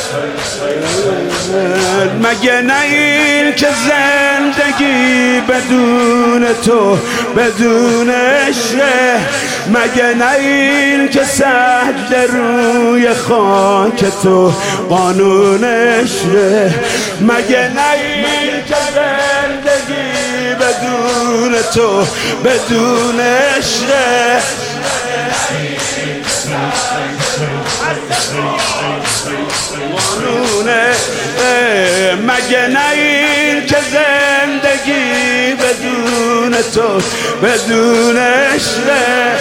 مگه نه این که زندگی بدون تو بدون عشقه، مگه نه این که سجد روی خاک تو قانون عشقه، مگه نه این که زندگی بدون تو بدون عشقه، مگه نه این که زندگی بدون تو بدون عشقه،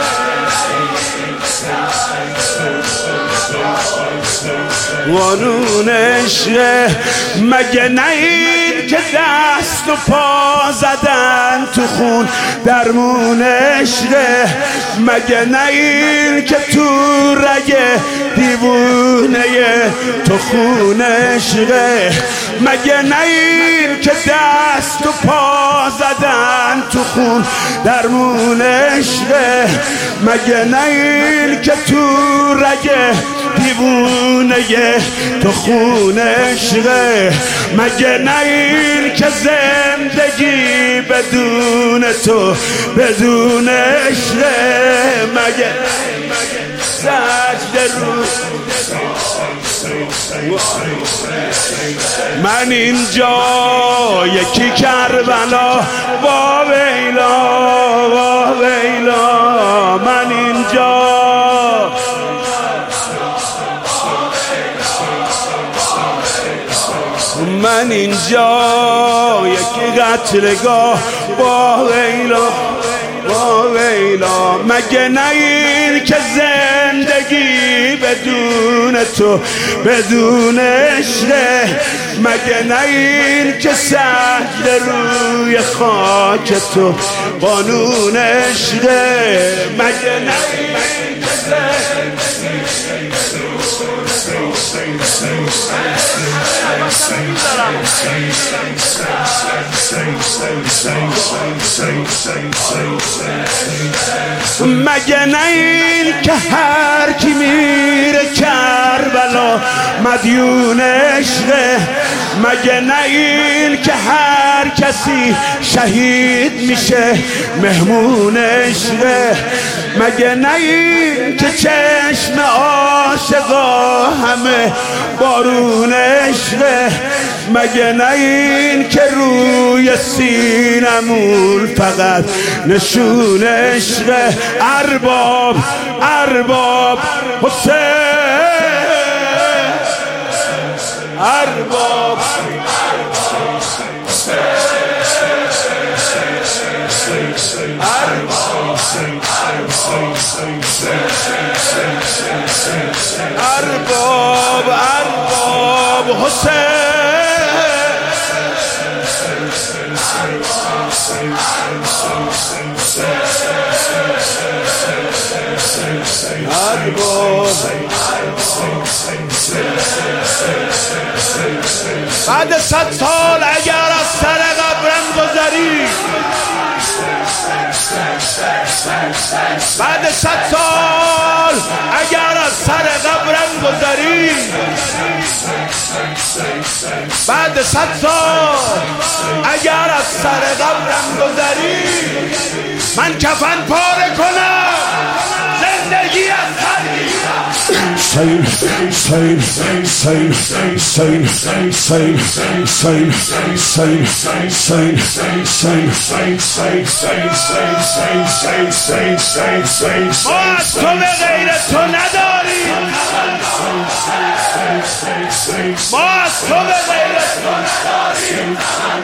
قانون عشقه، مگه نه این که دست و پا زدن تو خون درمون عشقه، مگه نه این که تو رگ دیوونه تو خون عشقه، مگه نه این که دست و پا زدن تو خون درمون عشقه، مگه نه این که تو رگ دیوونه تو خون عشقه، مگه نه این که زندگی بدون تو بدون عشقه، مگه سجده رو من اینجا یکی کربلا وا ویلا وا ویلا، من اینجا من اینجا یکی قتلگاه با ویلا با ویلا، مگه نه این که زندگی بدون تو بدون عشقه، مگه نه این که سجده روی خاک تو قانون عشقه، مگه نه این که مگه نه این که هر کی میره کربلا مدیون عشقه، مگه نه این که هر کسی شهید میشه مهمون عشقه، مگه نه این که چشم عاشقا همه بارون عشقه، مگه نه این که روی سینمون فقط نشون عشقه، ارباب ارباب حسین ارباب ارباب ارباب حسین بعد 100 سال اگر از سر قبرم گذری، بعد 100 سال اگر از سر قبرم گذری، بعد 100 سال اگر از سر قبرم گذری، من کفن پاره کنم زندگی از سر ما از تو به غیر تو نداریم، ما از تو به غیر تو نداریم،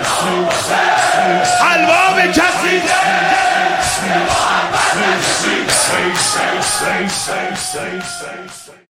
حلوا به کسی ده